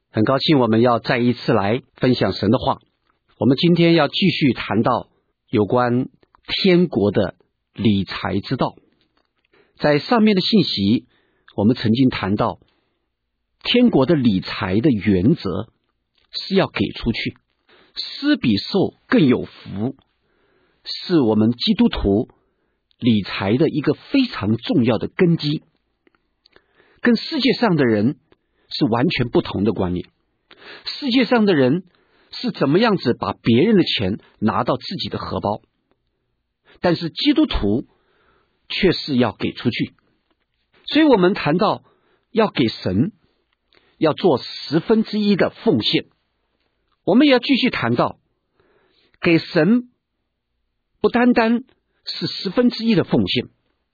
很高兴我们要再一次来分享神的话。我们今天要继续谈到有关天国的理财之道。在上面的信息，我们曾经谈到天国的理财的原则是要给出去，施比受更有福，是我们基督徒理财的一个非常重要的根基，跟世界上的人是完全不同的观念。世界上的人是怎么样子把别人的钱拿到自己的荷包，但是基督徒却是要给出去。所以我们谈到要给神，要做1/10的奉献。我们也要继续谈到给神不单单是1/10的奉献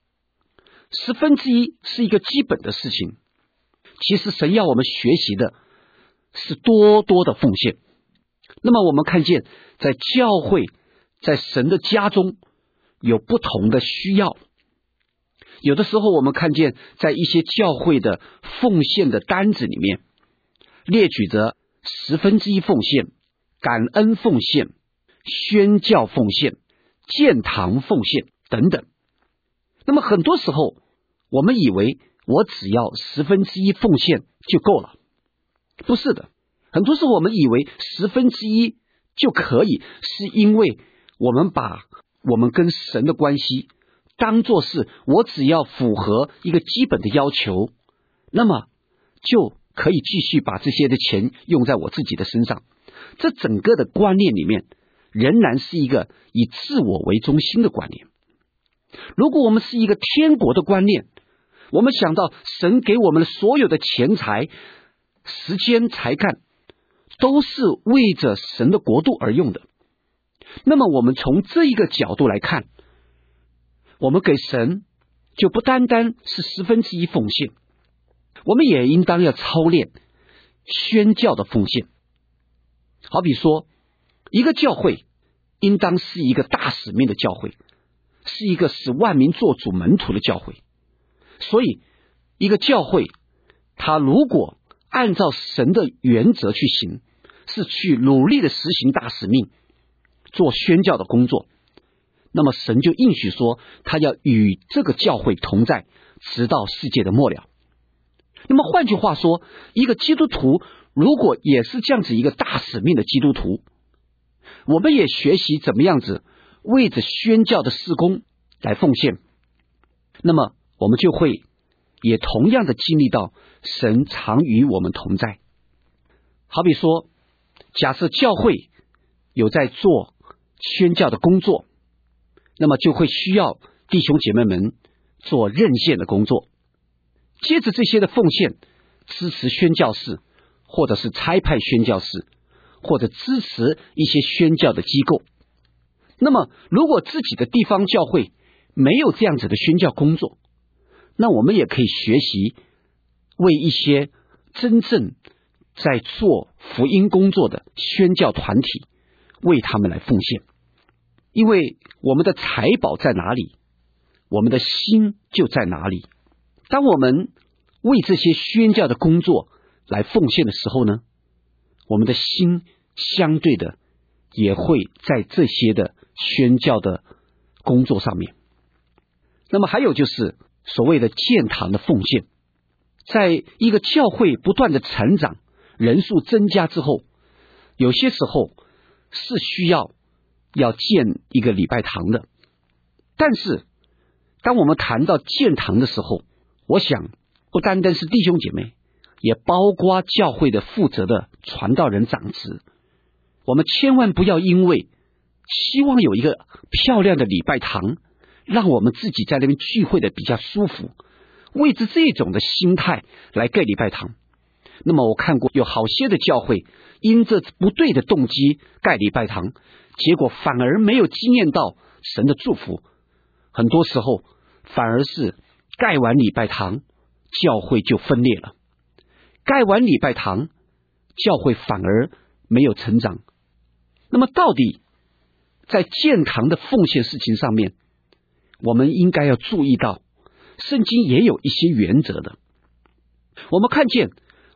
，1/10是一个基本的事情。其实神要我们学习的是多多的奉献。那么我们看见在教会，在神的家中有不同的需要。有的时候我们看见在一些教会的奉献的单子里面列举着1/10奉献、感恩奉献、宣教奉献、建堂奉献等等。那么很多时候我们以为我只要1/10奉献就够了，不是的。很多时候我们以为1/10就可以，是因为我们把我们跟神的关系当作是我只要符合一个基本的要求，那么就可以继续把这些的钱用在我自己的身上。这整个的观念里面仍然是一个以自我为中心的观念。如果我们是一个天国的观念，我们想到神给我们的所有的钱财、时间、才干都是为着神的国度而用的，那么我们从这一个角度来看，我们给神就不单单是1/10奉献，我们也应当要操练宣教的奉献。好比说，一个教会应当是一个大使命的教会，是一个使万民做主门徒的教会。所以一个教会他如果按照神的原则去行，是去努力的实行大使命，做宣教的工作，那么神就应许说他要与这个教会同在，直到世界的末了。那么换句话说，一个基督徒如果也是这样子一个大使命的基督徒，我们也学习怎么样子为着宣教的事工来奉献，那么我们就会也同样的经历到神常与我们同在。好比说，假设教会有在做宣教的工作，那么就会需要弟兄姐妹们做认献的工作，接着这些的奉献支持宣教士，或者是差派宣教士，或者支持一些宣教的机构。那么如果自己的地方教会没有这样子的宣教工作，那我们也可以学习为一些真正在做福音工作的宣教团体，为他们来奉献。因为我们的财宝在哪里，我们的心就在哪里。当我们为这些宣教的工作来奉献的时候呢，我们的心相对的也会在这些的宣教的工作上面。那么还有就是所谓的建堂的奉献，在一个教会不断的成长，人数增加之后，有些时候是需要建一个礼拜堂的。但是当我们谈到建堂的时候，我想不单单是弟兄姐妹，也包括教会的负责的传道人长子，我们千万不要因为希望有一个漂亮的礼拜堂，让我们自己在那边聚会的比较舒服，为着这种的心态来盖礼拜堂。那么我看过有好些的教会因着不对的动机盖礼拜堂，结果反而没有经验到神的祝福，很多时候反而是盖完礼拜堂教会就分裂了，盖完礼拜堂教会反而没有成长。那么到底在建堂的奉献事情上面，我们应该要注意到圣经也有一些原则的。我们看见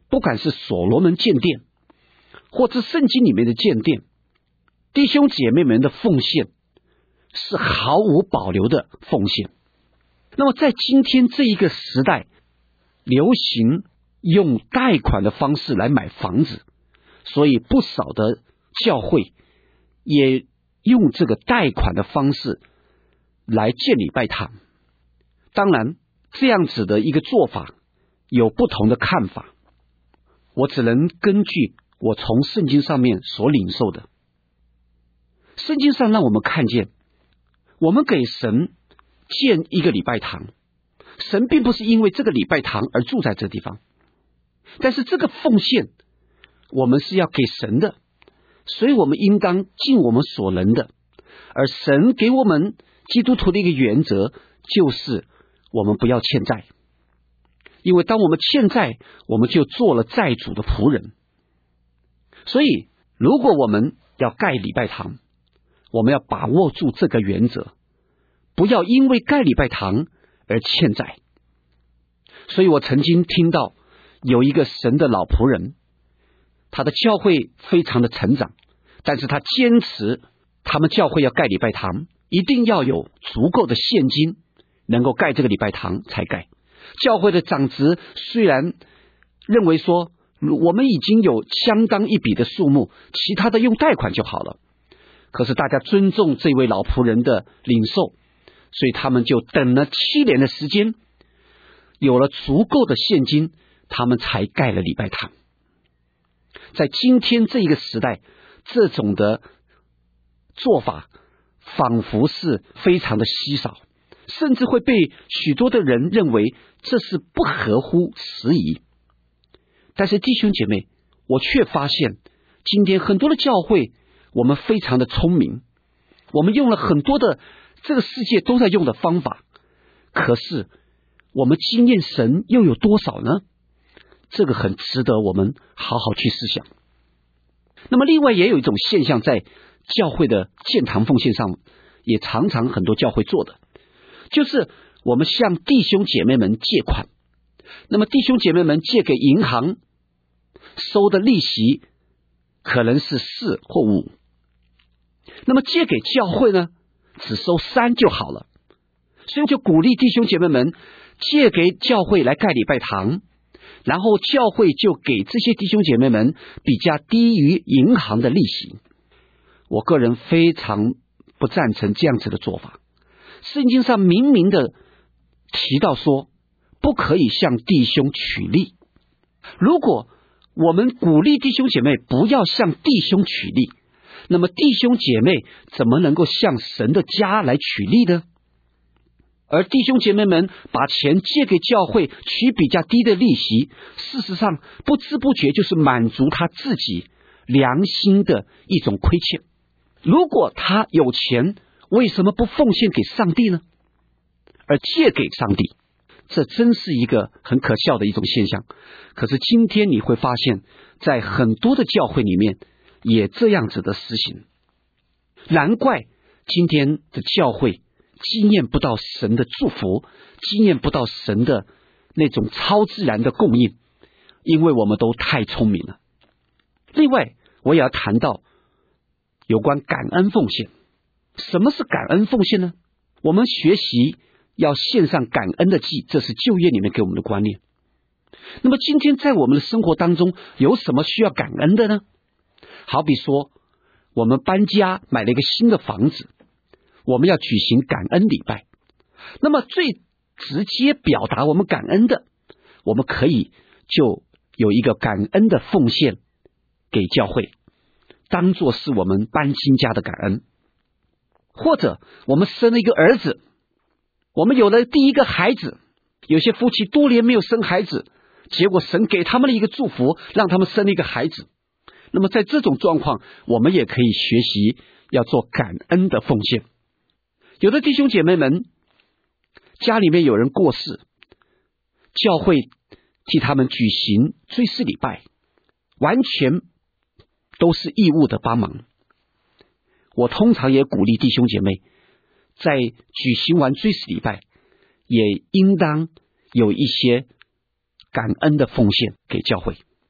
不管是所罗门建殿，或者圣经里面的建殿，弟兄姐妹们的奉献是毫无保留的奉献。那么在今天这一个时代，流行用贷款的方式来买房子，所以不少的教会也用这个贷款的方式来建礼拜堂。当然，这样子的一个做法有不同的看法，我只能根据我从圣经上面所领受的。圣经上让我们看见，我们给神建一个礼拜堂，神并不是因为这个礼拜堂而住在这地方，但是这个奉献我们是要给神的，所以我们应当尽我们所能的。而神给我们基督徒的一个原则，就是我们不要欠债，因为当我们欠债，我们就做了债主的仆人。所以如果我们要盖礼拜堂，我们要把握住这个原则，不要因为盖礼拜堂而欠债。所以我曾经听到有一个神的老仆人，他的教会非常的成长，但是他坚持他们教会要盖礼拜堂，一定要有足够的现金能够盖这个礼拜堂才盖。教会的长执虽然认为说我们已经有相当一笔的数目，其他的用贷款就好了，可是大家尊重这位老仆人的领受，所以他们就等了7年的时间，有了足够的现金，他们才盖了礼拜堂。在今天这一个时代，这种的做法仿佛是非常的稀少，甚至会被许多的人认为这是不合乎时宜。但是弟兄姐妹，我却发现今天很多的教会，我们非常的聪明，我们用了很多的这个世界都在用的方法，可是我们经验神又有多少呢？这个很值得我们好好去思想。那么另外也有一种现象，在教会的建堂奉献上也常常很多教会做的，就是我们向弟兄姐妹们借款，那么弟兄姐妹们借给银行收的利息可能是4或5，那么借给教会呢只收3就好了。所以就鼓励弟兄姐妹们借给教会来盖礼拜堂，然后教会就给这些弟兄姐妹们比较低于银行的利息。我个人非常不赞成这样子的做法。圣经上明明的提到说，不可以向弟兄取利。如果我们鼓励弟兄姐妹不要向弟兄取利，那么弟兄姐妹怎么能够向神的家来取利呢？而弟兄姐妹们把钱借给教会取比较低的利息，事实上不知不觉就是满足他自己良心的一种亏欠。如果他有钱，为什么不奉献给上帝呢？而借给上帝，这真是一个很可笑的一种现象。可是今天你会发现，在很多的教会里面也这样子的实行。难怪今天的教会经验不到神的祝福，经验不到神的那种超自然的供应，因为我们都太聪明了。另外我也要谈到有关感恩奉献。什么是感恩奉献呢？我们学习要献上感恩的祭，这是旧约里面给我们的观念。那么今天在我们的生活当中有什么需要感恩的呢？好比说我们搬家买了一个新的房子，我们要举行感恩礼拜。那么最直接表达我们感恩的，我们可以就有一个感恩的奉献给教会，当作是我们搬新家的感恩。或者我们生了一个儿子，我们有了第一个孩子，有些夫妻多年没有生孩子，结果神给他们的一个祝福，让他们生了一个孩子。那么在这种状况，我们也可以学习要做感恩的奉献。有的弟兄姐妹们家里面有人过世，教会替他们举行追思礼拜，完全都是义务的帮忙。我通常也鼓励弟兄姐妹在举行完追思礼拜，也应当有一些感恩的奉献给教会。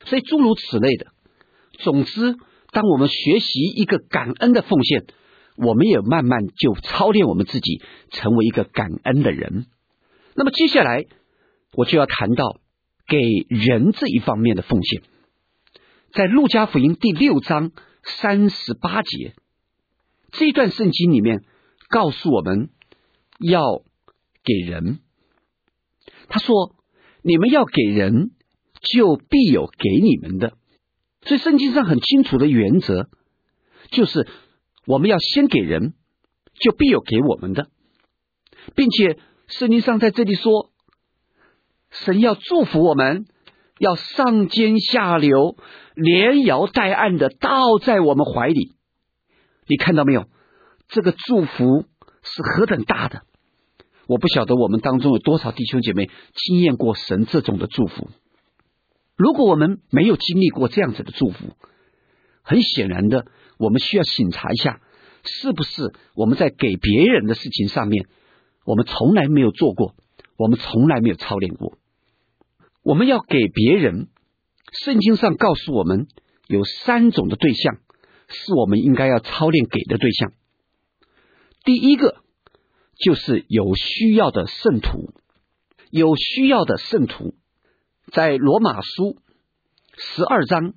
所以诸如此类的。总之，当我们学习一个感恩的奉献，我们也慢慢就操练我们自己成为一个感恩的人。那么接下来我就要谈到给人这一方面的奉献。在路加福音第6章38节，这一段圣经里面告诉我们要给人。他说，你们要给人，就必有给你们的。所以圣经上很清楚的原则，就是我们要先给人，就必有给我们的。并且圣经上在这里说，神要祝福我们，要上尖下流，连摇带按的倒在我们怀里。你看到没有？这个祝福是何等大的。我不晓得我们当中有多少弟兄姐妹经验过神这种的祝福。如果我们没有经历过这样子的祝福，很显然的，我们需要省察一下，是不是我们在给别人的事情上面，我们从来没有做过，我们从来没有操练过。我们要给别人，圣经上告诉我们有3种的对象，是我们应该要操练给的对象。第一个就是有需要的圣徒。有需要的圣徒，在罗马书12章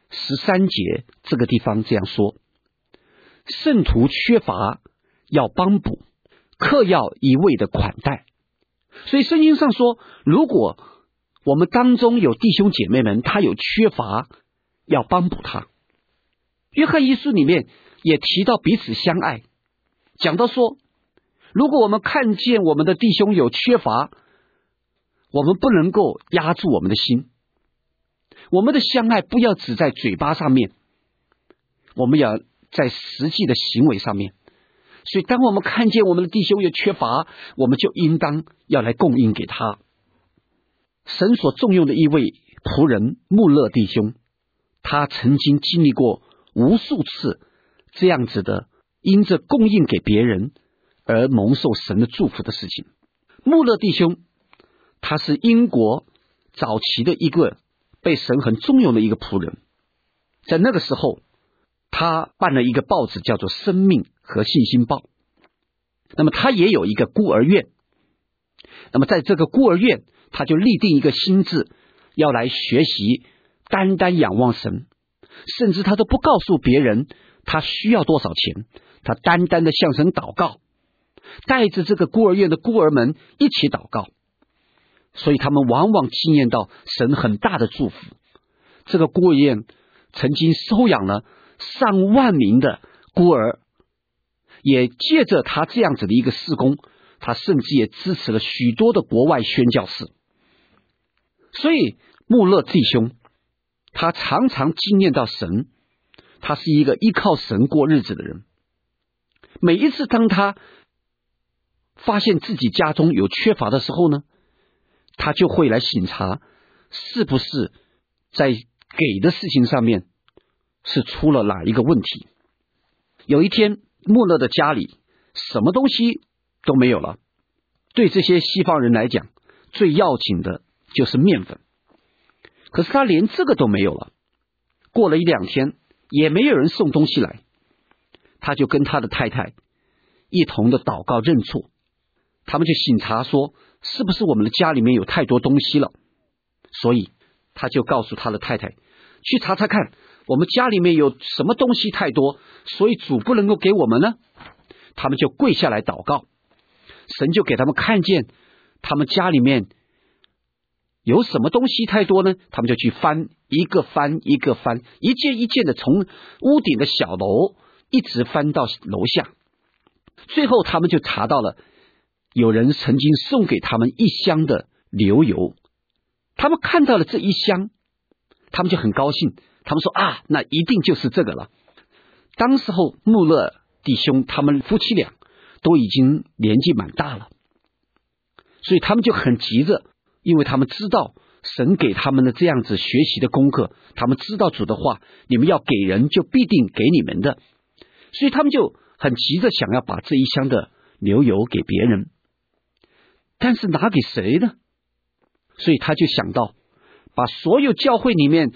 13节这个地方这样说，圣徒缺乏要帮补，客要一味的款待。所以圣经上说，如果我们当中有弟兄姐妹们，他有缺乏，要帮补他。约翰一书里面也提到彼此相爱，讲到说，如果我们看见我们的弟兄有缺乏，我们不能够压住我们的心，我们的相爱不要只在嘴巴上面，我们要在实际的行为上面。所以当我们看见我们的弟兄有缺乏，我们就应当要来供应给他。神所重用的一位仆人穆勒弟兄，他曾经经历过无数次这样子的因着供应给别人而蒙受神的祝福的事情。穆勒弟兄他是英国早期的一个被神很重用的一个仆人，在那个时候他办了一个报纸叫做《生命和信心报》，那么他也有一个孤儿院，那么在这个孤儿院他就立定一个心志，要来学习单单仰望神，甚至他都不告诉别人他需要多少钱，他单单的向神祷告，带着这个孤儿院的孤儿们一起祷告，所以他们往往经验到神很大的祝福。这个孤儿院曾经收养了上万名的孤儿，也借着他这样子的一个事工，他甚至也支持了许多的国外宣教士。所以穆勒弟兄他常常经验到神，他是一个依靠神过日子的人。每一次当他发现自己家中有缺乏的时候呢，他就会来省察是不是在给的事情上面是出了哪一个问题。有一天穆勒的家里什么东西都没有了，对这些西方人来讲最要紧的就是面粉，可是他连这个都没有了。过了1-2天也没有人送东西来，他就跟他的太太一同的祷告认错，他们就省察说是不是我们的家里面有太多东西了，所以他就告诉他的太太去查查看我们家里面有什么东西太多，所以主不能够给我们呢。他们就跪下来祷告，神就给他们看见他们家里面有什么东西太多呢，他们就去翻，一个翻一个翻，一件一件的从屋顶的小楼一直翻到楼下，最后他们就查到了有人曾经送给他们1箱的牛油。他们看到了这1箱，他们就很高兴，他们说啊，那一定就是这个了。当时候穆勒弟兄他们夫妻俩都已经年纪蛮大了，所以他们就很急着，因为他们知道神给他们的这样子学习的功课，他们知道主的话，你们要给人就必定给你们的，所以他们就很急着想要把这1箱的牛油给别人，但是拿给谁呢？所以他就想到把所有教会里面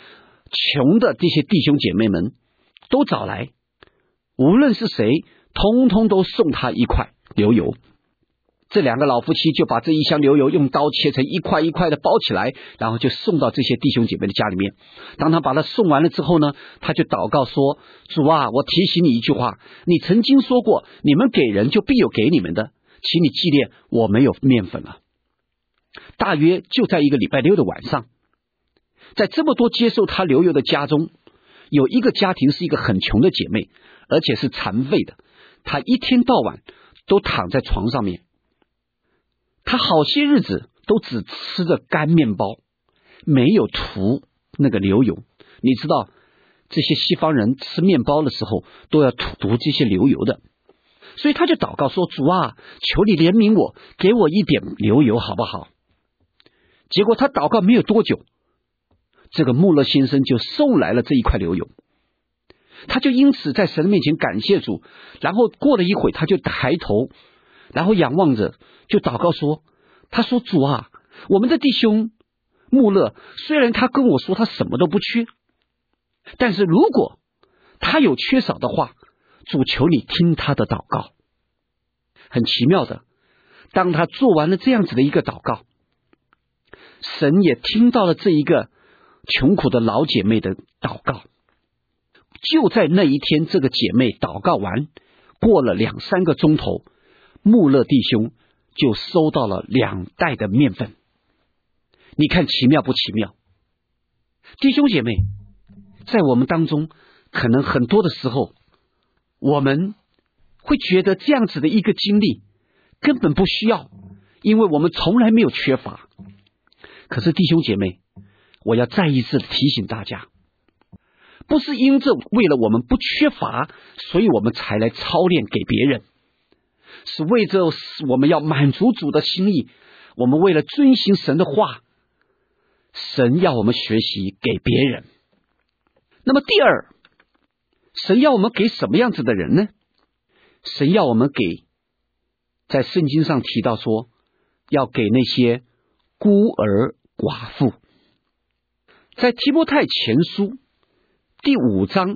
穷的这些弟兄姐妹们都找来，无论是谁，通通都送他一块牛油。这两个老夫妻就把这一箱牛油用刀切成一块一块的包起来，然后就送到这些弟兄姐妹的家里面。当他把它送完了之后呢，他就祷告说，主啊，我提醒你一句话，你曾经说过，你们给人就必有给你们的，请你纪念我没有面粉了。大约就在一个礼拜六的晚上，在这么多接受他牛油的家中，有一个家庭是一个很穷的姐妹，而且是残废的，她一天到晚都躺在床上面，她好些日子都只吃着干面包，没有涂那个牛油。你知道这些西方人吃面包的时候都要涂这些牛油的，所以他就祷告说，主啊，求你怜悯我，给我一点牛油好不好？结果他祷告没有多久，这个穆勒先生就送来了这一块牛油。他就因此在神面前感谢主，然后过了一会他就抬头，然后仰望着就祷告说，他说，主啊，我们的弟兄穆勒虽然他跟我说他什么都不缺，但是如果他有缺少的话，主求你听他的祷告。很奇妙的，当他做完了这样子的一个祷告，神也听到了这一个穷苦的老姐妹的祷告。就在那一天，这个姐妹祷告完，过了2-3个钟头，穆勒弟兄就收到了2袋的面粉。你看奇妙不奇妙？弟兄姐妹，在我们当中，可能很多的时候，我们会觉得这样子的一个经历根本不需要，因为我们从来没有缺乏。可是弟兄姐妹，我要再一次提醒大家，不是因着为了我们不缺乏，所以我们才来操练给别人，是为着我们要满足主的心意，我们为了遵行神的话，神要我们学习给别人。那么第二，神要我们给什么样子的人呢？神要我们给，在圣经上提到说，要给那些孤儿寡妇。在提摩太前书第5章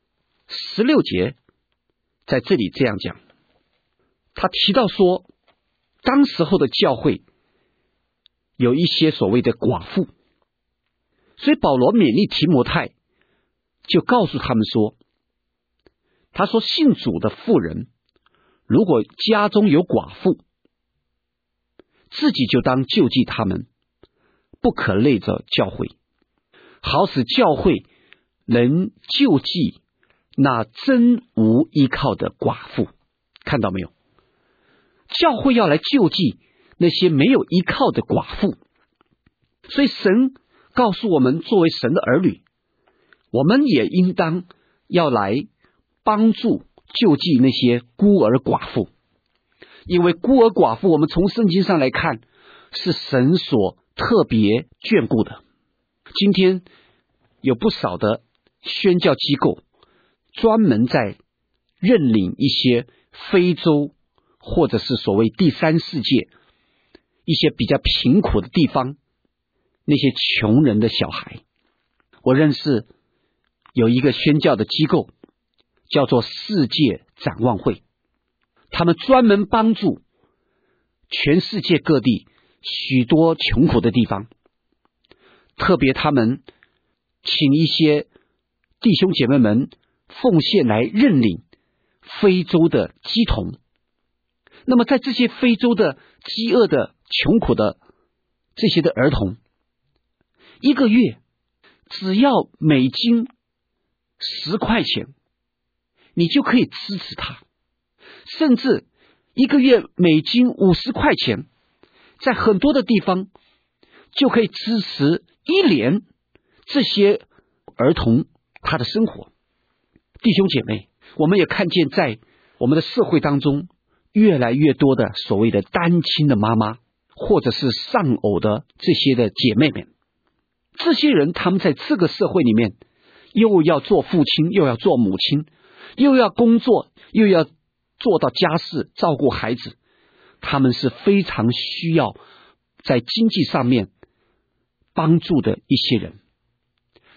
16节，在这里这样讲，他提到说，当时候的教会有一些所谓的寡妇，所以保罗勉励提摩太，就告诉他们说，他说信主的妇人，如果家中有寡妇，自己就当救济他们，不可累着教会，好使教会能救济那真无依靠的寡妇。看到没有？教会要来救济那些没有依靠的寡妇。所以神告诉我们，作为神的儿女，我们也应当要来帮助救济那些孤儿寡妇。因为孤儿寡妇，我们从圣经上来看，是神所特别眷顾的。今天有不少的宣教机构专门在认领一些非洲或者是所谓第三世界一些比较贫苦的地方，那些穷人的小孩。我认识有一个宣教的机构叫做世界展望会，他们专门帮助全世界各地许多穷苦的地方，特别他们请一些弟兄姐妹们奉献来认领非洲的饥童。那么在这些非洲的饥饿的穷苦的这些的儿童，一个月只要美金10块钱，你就可以支持他，甚至一个月美金50块钱，在很多的地方就可以支持1年这些儿童他的生活。弟兄姐妹，我们也看见在我们的社会当中，越来越多的所谓的单亲的妈妈，或者是丧偶的这些的姐妹们，这些人他们在这个社会里面，又要做父亲，又要做母亲，又要工作，又要做到家事，照顾孩子，他们是非常需要在经济上面帮助的一些人。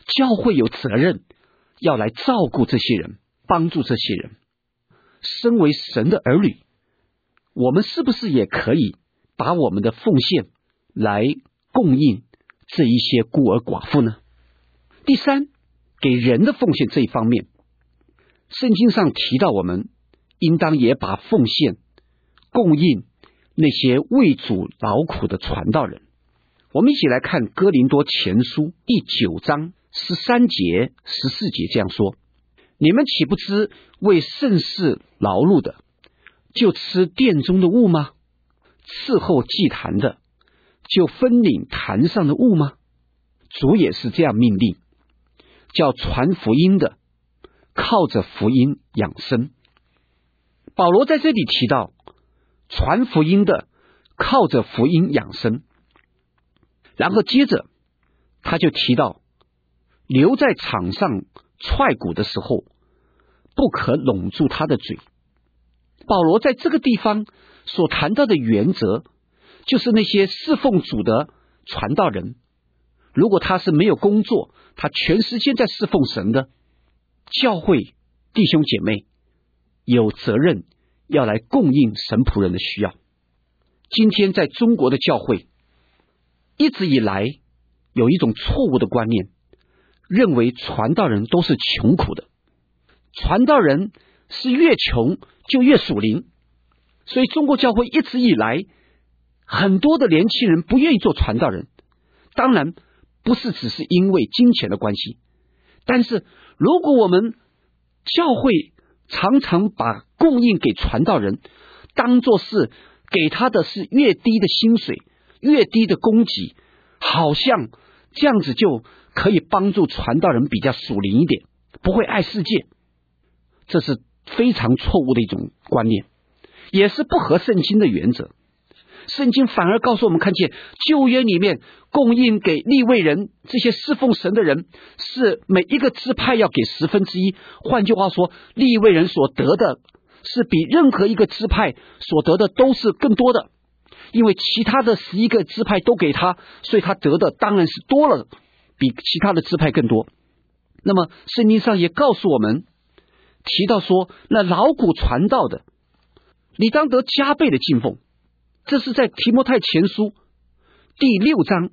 教会有责任要来照顾这些人，帮助这些人。身为神的儿女，我们是不是也可以把我们的奉献来供应这一些孤儿寡妇呢？第三，给人的奉献这一方面，圣经上提到我们应当也把奉献供应那些为主劳苦的传道人。我们一起来看哥林多前书第9章13节14节这样说：你们岂不知为圣事劳碌的，就吃殿中的物吗？伺候祭坛的，就分领坛上的物吗？主也是这样命令，叫传福音的靠着福音养生。保罗在这里提到传福音的靠着福音养生，然后接着他就提到留在场上踹鼓的时候不可拢住他的嘴。保罗在这个地方所谈到的原则，就是那些侍奉主的传道人，如果他是没有工作，他全时间在侍奉神的，教会弟兄姐妹有责任要来供应神仆人的需要。今天在中国的教会一直以来有一种错误的观念，认为传道人都是穷苦的，传道人是越穷就越属灵，所以中国教会一直以来很多的年轻人不愿意做传道人。当然不是只是因为金钱的关系，但是如果我们教会常常把供应给传道人当作是给他的是越低的薪水，越低的供给，好像这样子就可以帮助传道人比较属灵一点，不会爱世界，这是非常错误的一种观念，也是不合圣经的原则。圣经反而告诉我们，看见旧约里面供应给利未人这些侍奉神的人，是每一个支派要给1/10。换句话说，利未人所得的是比任何一个支派所得的都是更多的，因为其他的11个支派都给他，所以他得的当然是多了，比其他的支派更多。那么圣经上也告诉我们，提到说那劳苦传道的，你当得加倍的敬奉。这是在提摩太前书第6章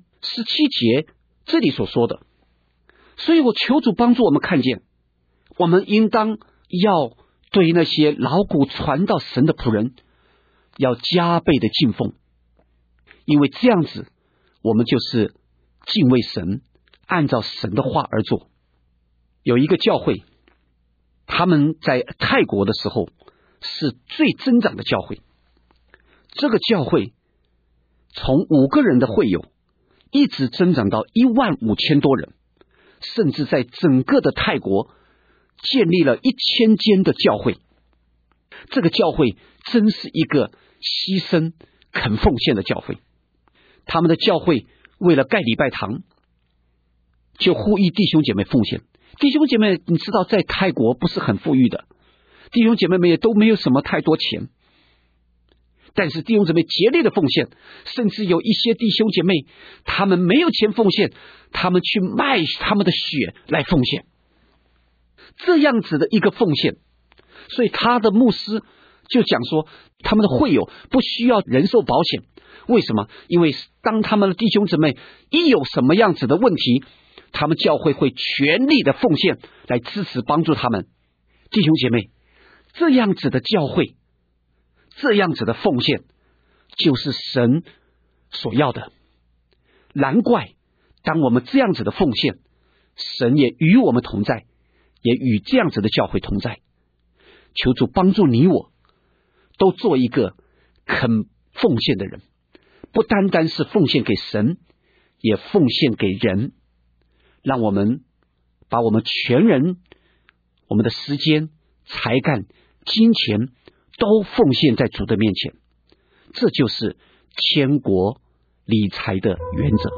17节这里所说的。所以我求主帮助我们看见，我们应当要对那些劳苦传道神的仆人要加倍的敬奉，因为这样子我们就是敬畏神，按照神的话而做。有一个教会，他们在泰国的时候是最增长的教会，这个教会从5个人的会友一直增长到15000多人，甚至在整个的泰国建立了1000间的教会。这个教会真是一个牺牲肯奉献的教会。他们的教会为了盖礼拜堂，就呼吁弟兄姐妹奉献。弟兄姐妹，你知道在泰国不是很富裕的，弟兄姐妹们也都没有什么太多钱，但是弟兄姐妹竭力的奉献，甚至有一些弟兄姐妹他们没有钱奉献，他们去卖他们的血来奉献，这样子的一个奉献。所以他的牧师就讲说，他们的会友不需要人寿保险。为什么？因为当他们的弟兄姊妹一有什么样子的问题，他们教会会全力的奉献来支持帮助他们。弟兄姐妹，这样子的教会，这样子的奉献就是神所要的。难怪当我们这样子的奉献，神也与我们同在，也与这样子的教会同在。求主帮助你我都做一个肯奉献的人，不单单是奉献给神，也奉献给人。让我们把我们全人，我们的时间、才干、金钱都奉献在主的面前，这就是天国理财的原则。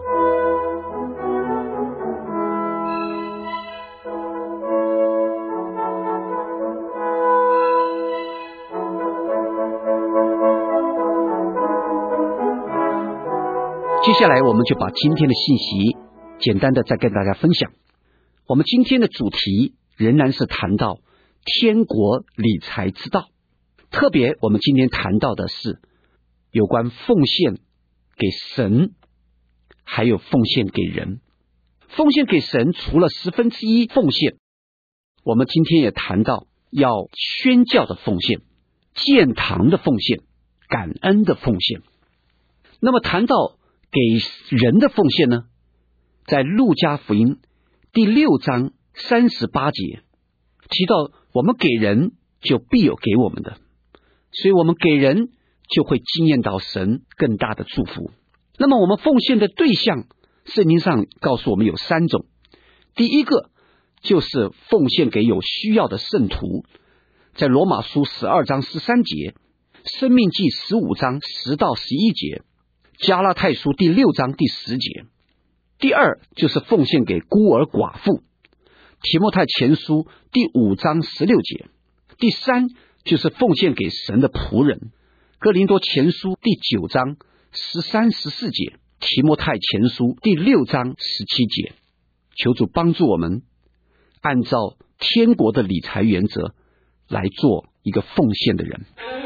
接下来我们就把今天的信息简单的再跟大家分享。 我们今天的主题仍然是谈到天国理财之道，特别我们今天谈到的是有关奉献给神，还有奉献给人。奉献给神除了1/10奉献，我们今天也谈到要宣教的奉献、建堂的奉献、感恩的奉献。那么谈到给人的奉献呢，在路加福音第6章38节提到，我们给人就必有给我们的，所以我们给人就会经验到神更大的祝福。那么我们奉献的对象，圣经上告诉我们有3种。第一个就是奉献给有需要的圣徒，在罗马书12章13节、申命记15章10到11节、加拉太书第6章第10节。第二就是奉献给孤儿寡妇，提摩太前书第5章16节。第三就是奉献给神的仆人，哥林多前书第9章13、14节，提摩太前书第6章17节。求主帮助我们按照天国的理财原则来做一个奉献的人。